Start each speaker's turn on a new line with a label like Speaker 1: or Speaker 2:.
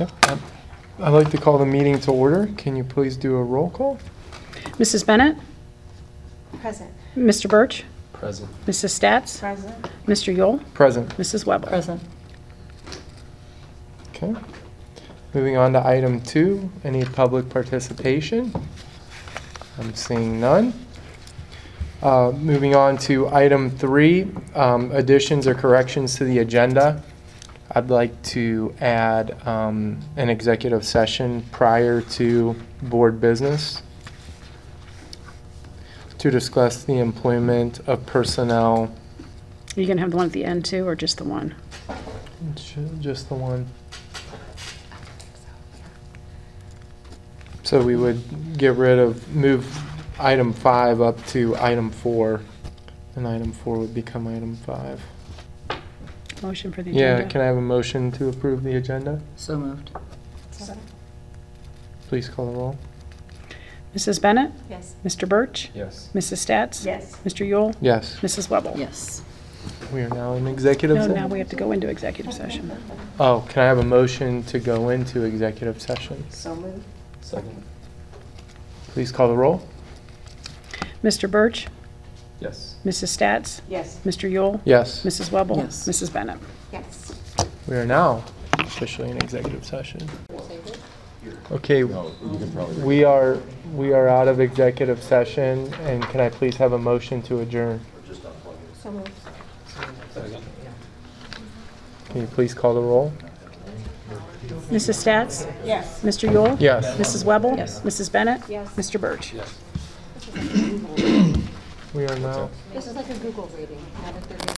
Speaker 1: Yep. I'd like to call the meeting to order. Can you please do a roll call?
Speaker 2: Mrs. Bennett?
Speaker 3: Present.
Speaker 2: Mr. Birch?
Speaker 1: Present.
Speaker 2: Mrs. Stats?
Speaker 3: Present.
Speaker 2: Mr. Yule?
Speaker 1: Present.
Speaker 2: Mrs. Webber?
Speaker 3: Present.
Speaker 1: Okay. Moving on to item 2, any public participation? I'm seeing none. Moving on to item 3, additions or corrections to the agenda. I'd like to add an executive session prior to board business to discuss the employment of personnel.
Speaker 2: Are you going to have the one at the end too, or just the one?
Speaker 1: Just the one. So we would move item 5 up to item 4, and item 4 would become item 5.
Speaker 2: Motion for the agenda?
Speaker 1: Yeah, can I have a motion to approve the agenda?
Speaker 3: So moved.
Speaker 1: Please call the roll.
Speaker 2: Mrs. Bennett?
Speaker 3: Yes.
Speaker 2: Mr. Birch?
Speaker 1: Yes.
Speaker 2: Mrs. Stats?
Speaker 3: Yes.
Speaker 2: Mr. Yule?
Speaker 1: Yes,
Speaker 2: Mrs. Webber?
Speaker 3: Yes.
Speaker 1: we are now in executive
Speaker 2: No,
Speaker 1: session.
Speaker 2: now we have to go into executive session.
Speaker 1: Oh, can I have a motion to go into executive session?
Speaker 3: So moved.
Speaker 1: Second. Please call the roll.
Speaker 2: Mr. Birch?
Speaker 1: Yes.
Speaker 2: Mrs. Stats?
Speaker 3: Yes.
Speaker 2: Mr. Yule?
Speaker 1: Yes,
Speaker 2: Mrs. Webber?
Speaker 3: Yes.
Speaker 2: Mrs. Bennett?
Speaker 3: Yes.
Speaker 1: we are now officially in executive session. Okay, we are out of executive session, and can I please have a motion to adjourn?
Speaker 3: So moved.
Speaker 1: Can you please call the roll?
Speaker 2: Mrs. Stats?
Speaker 3: Yes.
Speaker 2: Mr. Yule?
Speaker 1: Yes.
Speaker 2: Mrs. Webber?
Speaker 3: Yes.
Speaker 2: Mrs. Bennett?
Speaker 3: Yes.
Speaker 2: Mr. Birch?
Speaker 1: We are now.
Speaker 3: This is like a Google rating. Now that they're